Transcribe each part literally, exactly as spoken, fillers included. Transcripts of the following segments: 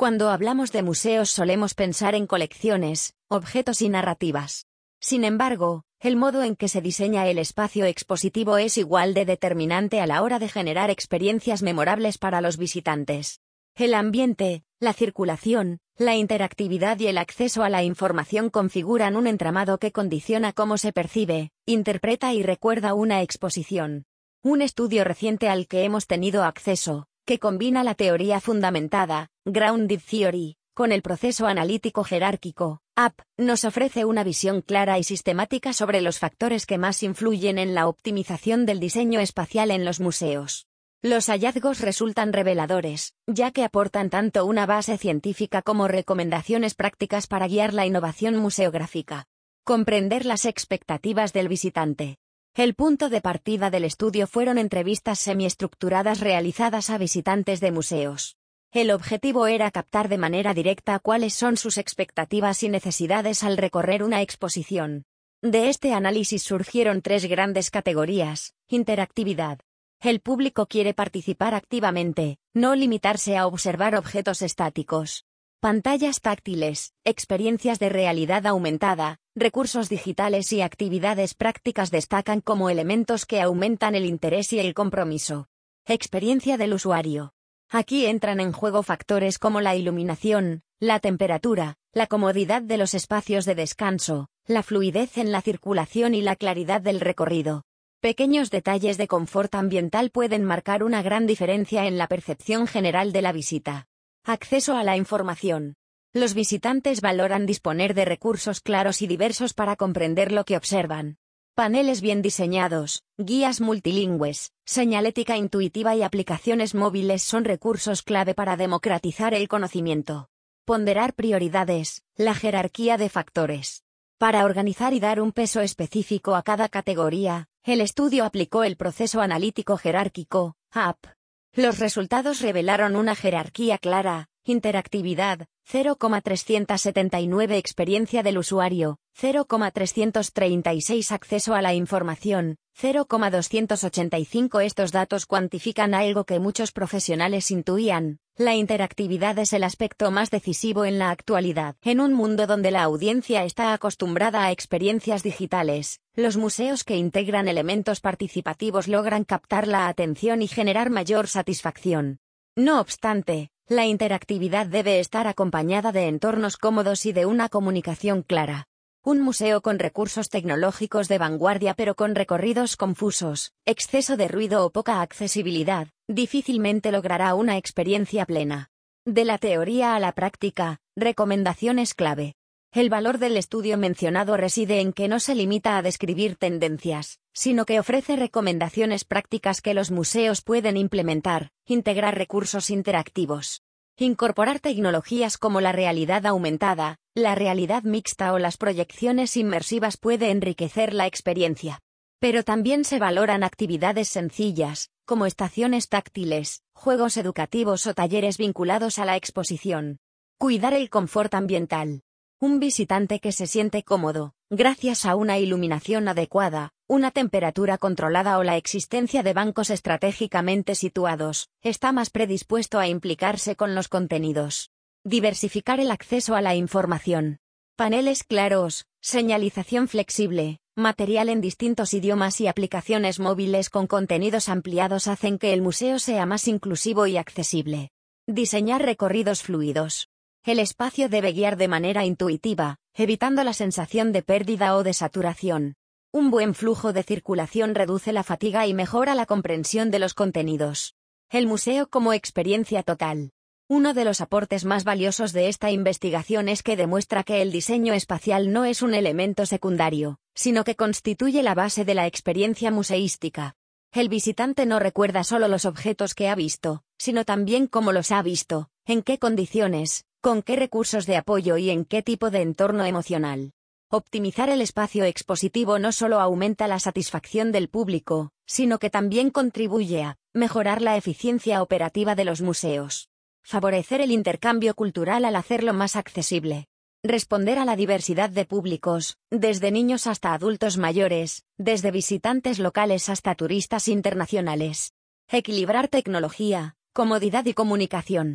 Cuando hablamos de museos solemos pensar en colecciones, objetos y narrativas. Sin embargo, el modo en que se diseña el espacio expositivo es igual de determinante a la hora de generar experiencias memorables para los visitantes. El ambiente, la circulación, la interactividad y el acceso a la información configuran un entramado que condiciona cómo se percibe, interpreta y recuerda una exposición. Un estudio reciente al que hemos tenido acceso, que combina la teoría fundamentada, Grounded Theory, con el proceso analítico jerárquico, A P, nos ofrece una visión clara y sistemática sobre los factores que más influyen en la optimización del diseño espacial en los museos. Los hallazgos resultan reveladores, ya que aportan tanto una base científica como recomendaciones prácticas para guiar la innovación museográfica. Comprender las expectativas del visitante. El punto de partida del estudio fueron entrevistas semiestructuradas realizadas a visitantes de museos. El objetivo era captar de manera directa cuáles son sus expectativas y necesidades al recorrer una exposición. De este análisis surgieron tres grandes categorías: interactividad. El público quiere participar activamente, no limitarse a observar objetos estáticos. Pantallas táctiles, experiencias de realidad aumentada, recursos digitales y actividades prácticas destacan como elementos que aumentan el interés y el compromiso. Experiencia del usuario. Aquí entran en juego factores como la iluminación, la temperatura, la comodidad de los espacios de descanso, la fluidez en la circulación y la claridad del recorrido. Pequeños detalles de confort ambiental pueden marcar una gran diferencia en la percepción general de la visita. Acceso a la información. Los visitantes valoran disponer de recursos claros y diversos para comprender lo que observan. Paneles bien diseñados, guías multilingües, señalética intuitiva y aplicaciones móviles son recursos clave para democratizar el conocimiento. Ponderar prioridades, la jerarquía de factores. Para organizar y dar un peso específico a cada categoría, el estudio aplicó el proceso analítico jerárquico, A P. Los resultados revelaron una jerarquía clara: interactividad, cero coma trescientos setenta y nueve experiencia del usuario, cero coma trescientos treinta y seis acceso a la información, cero coma doscientos ochenta y cinco. Estos datos cuantifican algo que muchos profesionales intuían: la interactividad es el aspecto más decisivo en la actualidad. En un mundo donde la audiencia está acostumbrada a experiencias digitales, los museos que integran elementos participativos logran captar la atención y generar mayor satisfacción. No obstante, la interactividad debe estar acompañada de entornos cómodos y de una comunicación clara. Un museo con recursos tecnológicos de vanguardia pero con recorridos confusos, exceso de ruido o poca accesibilidad, difícilmente logrará una experiencia plena. De la teoría a la práctica, recomendaciones clave. El valor del estudio mencionado reside en que no se limita a describir tendencias, sino que ofrece recomendaciones prácticas que los museos pueden implementar: integrar recursos interactivos. Incorporar tecnologías como la realidad aumentada, la realidad mixta o las proyecciones inmersivas puede enriquecer la experiencia. Pero también se valoran actividades sencillas, como estaciones táctiles, juegos educativos o talleres vinculados a la exposición. Cuidar el confort ambiental. Un visitante que se siente cómodo, gracias a una iluminación adecuada, una temperatura controlada o la existencia de bancos estratégicamente situados, está más predispuesto a implicarse con los contenidos. Diversificar el acceso a la información. Paneles claros, señalización flexible, material en distintos idiomas y aplicaciones móviles con contenidos ampliados hacen que el museo sea más inclusivo y accesible. Diseñar recorridos fluidos. El espacio debe guiar de manera intuitiva, evitando la sensación de pérdida o de saturación. Un buen flujo de circulación reduce la fatiga y mejora la comprensión de los contenidos. El museo como experiencia total. Uno de los aportes más valiosos de esta investigación es que demuestra que el diseño espacial no es un elemento secundario, sino que constituye la base de la experiencia museística. El visitante no recuerda solo los objetos que ha visto, sino también cómo los ha visto, en qué condiciones, con qué recursos de apoyo y en qué tipo de entorno emocional. Optimizar el espacio expositivo no solo aumenta la satisfacción del público, sino que también contribuye a mejorar la eficiencia operativa de los museos. Favorecer el intercambio cultural al hacerlo más accesible. Responder a la diversidad de públicos, desde niños hasta adultos mayores, desde visitantes locales hasta turistas internacionales. Equilibrar tecnología, comodidad y comunicación.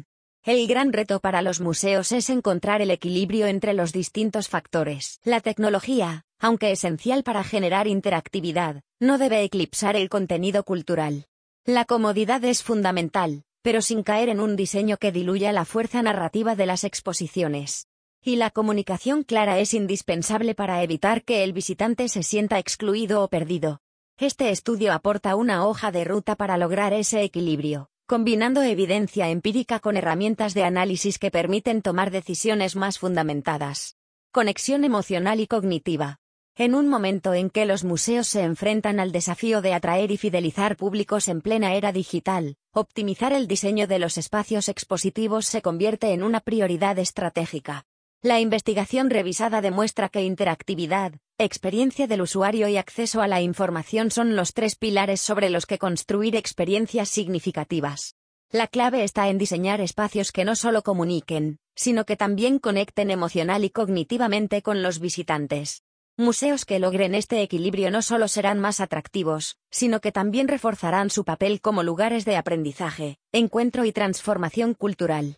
El gran reto para los museos es encontrar el equilibrio entre los distintos factores. La tecnología, aunque esencial para generar interactividad, no debe eclipsar el contenido cultural. La comodidad es fundamental, pero sin caer en un diseño que diluya la fuerza narrativa de las exposiciones. Y la comunicación clara es indispensable para evitar que el visitante se sienta excluido o perdido. Este estudio aporta una hoja de ruta para lograr ese equilibrio, combinando evidencia empírica con herramientas de análisis que permiten tomar decisiones más fundamentadas. Conexión emocional y cognitiva. En un momento en que los museos se enfrentan al desafío de atraer y fidelizar públicos en plena era digital, optimizar el diseño de los espacios expositivos se convierte en una prioridad estratégica. La investigación revisada demuestra que interactividad, experiencia del usuario y acceso a la información son los tres pilares sobre los que construir experiencias significativas. La clave está en diseñar espacios que no solo comuniquen, sino que también conecten emocional y cognitivamente con los visitantes. Museos que logren este equilibrio no solo serán más atractivos, sino que también reforzarán su papel como lugares de aprendizaje, encuentro y transformación cultural.